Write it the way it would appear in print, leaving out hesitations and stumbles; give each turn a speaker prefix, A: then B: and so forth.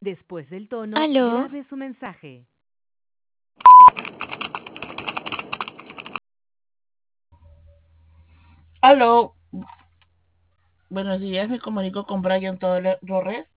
A: Después del tono,
B: Aló,
A: grabe su mensaje.
C: Aló, buenos días, me comunico con Brian Torres.